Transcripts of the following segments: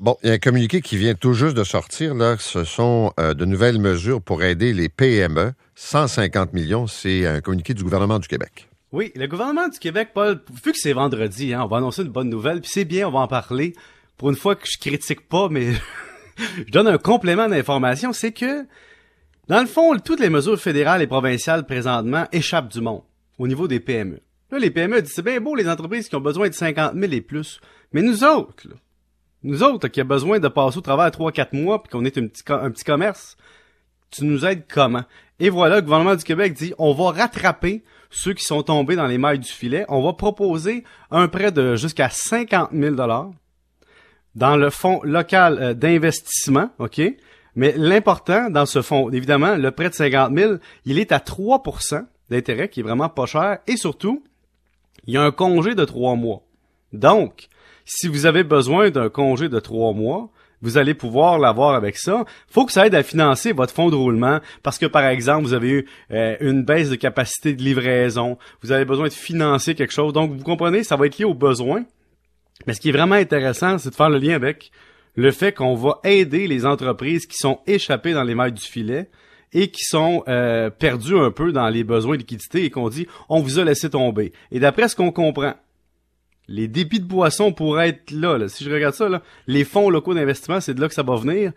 Bon, il y a un communiqué qui vient tout juste de sortir, là. Ce sont de nouvelles mesures pour aider les PME. 150 millions, c'est un communiqué du gouvernement du Québec. Oui, le gouvernement du Québec, Paul, vu que c'est vendredi, on va annoncer une bonne nouvelle, puis c'est bien, on va en parler. Pour une fois que je critique pas, mais je donne un complément d'information, c'est que, dans le fond, toutes les mesures fédérales et provinciales présentement échappent du monde au niveau des PME. Là, les PME disent, c'est bien beau les entreprises qui ont besoin de 50 000 et plus, mais nous autres, qui avons besoin de passer au travers 3-4 mois puis qu'on est un petit commerce, tu nous aides comment? Et voilà, le gouvernement du Québec dit, on va rattraper ceux qui sont tombés dans les mailles du filet. On va proposer un prêt de jusqu'à 50 000 $ dans le fonds local d'investissement, OK? Mais l'important dans ce fonds, évidemment, le prêt de 50 000, il est à 3 % d'intérêt, qui est vraiment pas cher. Et surtout, il y a un congé de 3 mois. Donc, si vous avez besoin d'un congé de 3 mois, vous allez pouvoir l'avoir avec ça. Faut que ça aide à financer votre fonds de roulement parce que, par exemple, vous avez eu une baisse de capacité de livraison. Vous avez besoin de financer quelque chose. Donc, vous comprenez, ça va être lié aux besoins. Mais ce qui est vraiment intéressant, c'est de faire le lien avec le fait qu'on va aider les entreprises qui sont échappées dans les mailles du filet et qui sont perdues un peu dans les besoins de liquidité et qu'on dit « on vous a laissé tomber ». Et d'après ce qu'on comprend, les débits de boissons pourraient être là. Si je regarde ça, là, les fonds locaux d'investissement, c'est de là que ça va venir.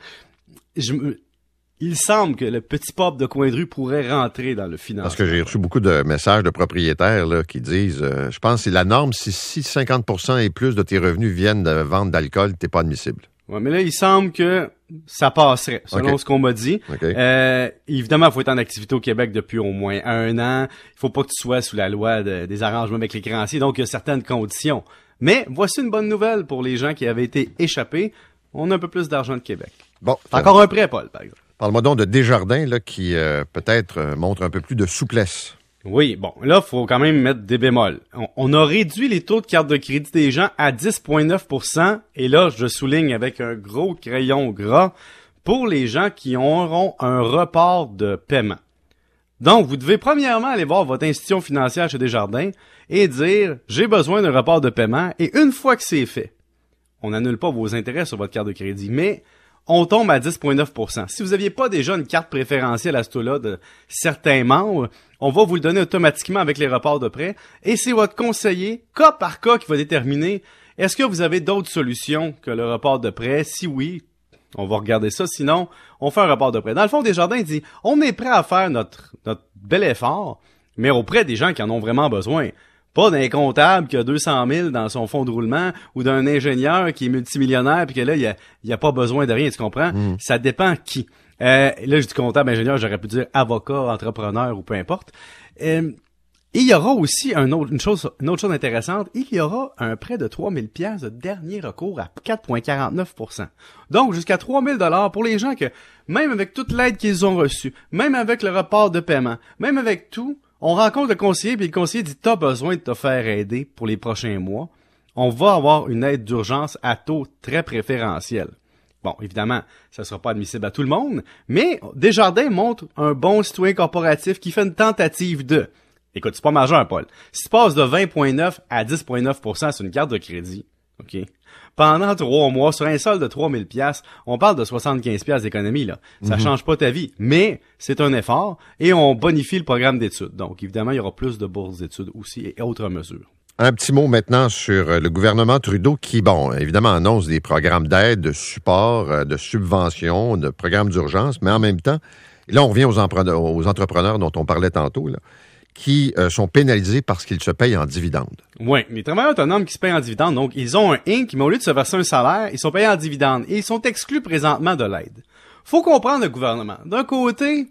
Il semble que le petit pop de coin de rue pourrait rentrer dans le financement. Parce que j'ai reçu beaucoup de messages de propriétaires là, qui disent, je pense que c'est la norme, si 50 % et plus de tes revenus viennent de vente d'alcool, t'es pas admissible. Ouais, mais là, il semble que ça passerait, selon ce qu'on m'a dit. Okay. Évidemment, il faut être en activité au Québec depuis au moins 1 an. Il faut pas que tu sois sous la loi des arrangements avec les créanciers. Donc, il y a certaines conditions. Mais voici une bonne nouvelle pour les gens qui avaient été échappés. On a un peu plus d'argent de Québec. Bon, encore un prêt, Paul, par exemple. Parle-moi donc de Desjardins, là, qui peut-être montre un peu plus de souplesse. Oui, bon, là, faut quand même mettre des bémols. On a réduit les taux de carte de crédit des gens à 10,9 %, et là, je souligne avec un gros crayon gras, pour les gens qui auront un report de paiement. Donc, vous devez premièrement aller voir votre institution financière chez Desjardins et dire « J'ai besoin d'un report de paiement », et une fois que c'est fait, on n'annule pas vos intérêts sur votre carte de crédit, mais on tombe à 10,9 %. Si vous n'aviez pas déjà une carte préférentielle à ce taux-là de certains membres, on va vous le donner automatiquement avec les reports de prêt. Et c'est votre conseiller, cas par cas, qui va déterminer est-ce que vous avez d'autres solutions que le report de prêt? Si oui, on va regarder ça. Sinon, on fait un report de prêt. Dans le fond, Desjardins dit on est prêt à faire notre bel effort, mais auprès des gens qui en ont vraiment besoin. Pas d'un comptable qui a 200 000 dans son fonds de roulement ou d'un ingénieur qui est multimillionnaire puis que là, il y a pas besoin de rien, tu comprends? Ça dépend qui. Là, je dis comptable, ingénieur, j'aurais pu dire avocat, entrepreneur ou peu importe. Et il y aura aussi une autre chose intéressante. Il y aura un prêt de 3 000 $ de dernier recours à 4,49 %. Donc, jusqu'à 3 000 $ pour les gens que, même avec toute l'aide qu'ils ont reçue, même avec le report de paiement, même avec tout, on rencontre le conseiller, puis le conseiller dit « T'as besoin de te faire aider pour les prochains mois. On va avoir une aide d'urgence à taux très préférentiel. » Bon, évidemment, ça sera pas admissible à tout le monde, mais Desjardins montre un bon citoyen corporatif qui fait une tentative de... Écoute, c'est pas majeur, Paul. Si tu passes de 20,9 à 10,9 % sur une carte de crédit, OK? Pendant 3 mois, sur un solde de 3 000 $, on parle de 75 $ d'économie, là. Ça change pas ta vie, mais c'est un effort et on bonifie le programme d'études. Donc, évidemment, il y aura plus de bourses d'études aussi et autres mesures. Un petit mot maintenant sur le gouvernement Trudeau qui, bon, évidemment, annonce des programmes d'aide, de support, de subvention, de programmes d'urgence, mais en même temps, là, on revient aux entrepreneurs dont on parlait tantôt, là, qui sont pénalisés parce qu'ils se payent en dividendes. Oui, les travailleurs autonomes qui se payent en dividendes, donc ils ont un Inc, mais au lieu de se verser un salaire, ils sont payés en dividendes et ils sont exclus présentement de l'aide. Faut comprendre le gouvernement. D'un côté,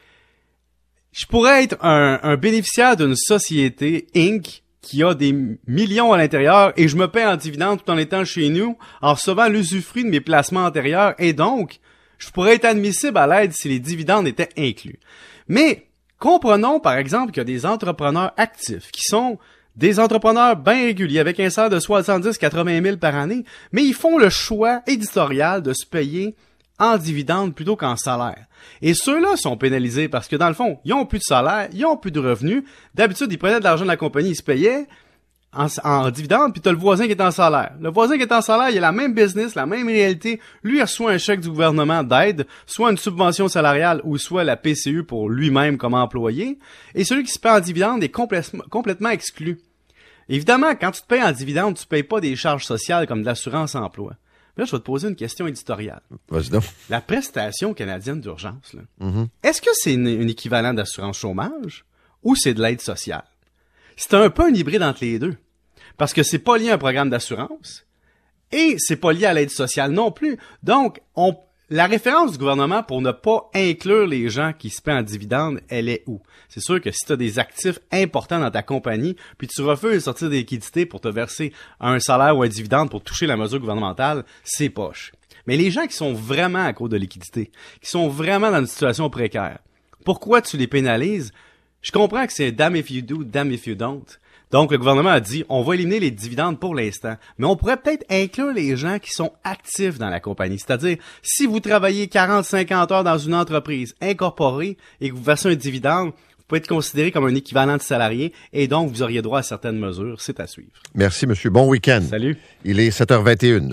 je pourrais être un bénéficiaire d'une société Inc qui a des millions à l'intérieur et je me paye en dividendes tout en étant chez nous, en recevant l'usufruit de mes placements antérieurs et donc, je pourrais être admissible à l'aide si les dividendes étaient inclus. Mais comprenons, par exemple, qu'il y a des entrepreneurs actifs qui sont des entrepreneurs bien réguliers avec un salaire de 70-80 000 par année, mais ils font le choix éditorial de se payer en dividendes plutôt qu'en salaire. Et ceux-là sont pénalisés parce que, dans le fond, ils ont plus de salaire, ils ont plus de revenus. D'habitude, ils prenaient de l'argent de la compagnie, ils se payaient en dividende, puis t'as le voisin qui est en salaire. Le voisin qui est en salaire, il a la même business, la même réalité. Lui, il reçoit un chèque du gouvernement d'aide, soit une subvention salariale ou soit la PCU pour lui-même comme employé. Et celui qui se paie en dividende est complètement exclu. Évidemment, quand tu te payes en dividende, tu payes pas des charges sociales comme de l'assurance-emploi. Là, je vais te poser une question éditoriale. Vas-y donc. La prestation canadienne d'urgence, là, est-ce que c'est un équivalent d'assurance chômage ou c'est de l'aide sociale? C'est un peu un hybride entre les deux. Parce que c'est pas lié à un programme d'assurance et c'est pas lié à l'aide sociale non plus. Donc, la référence du gouvernement pour ne pas inclure les gens qui se paient en dividende, elle est où? C'est sûr que si tu as des actifs importants dans ta compagnie, puis tu refuses de sortir des liquidités pour te verser un salaire ou un dividende pour toucher la mesure gouvernementale, c'est poche. Mais les gens qui sont vraiment à cause de liquidités, qui sont vraiment dans une situation précaire, pourquoi tu les pénalises? Je comprends que c'est damn if you do, damn if you don't. Donc, le gouvernement a dit, on va éliminer les dividendes pour l'instant, mais on pourrait peut-être inclure les gens qui sont actifs dans la compagnie. C'est-à-dire, si vous travaillez 40-50 heures dans une entreprise incorporée et que vous versez un dividende, vous pouvez être considéré comme un équivalent de salarié et donc vous auriez droit à certaines mesures. C'est à suivre. Merci, monsieur. Bon week-end. Salut. Il est 7h21.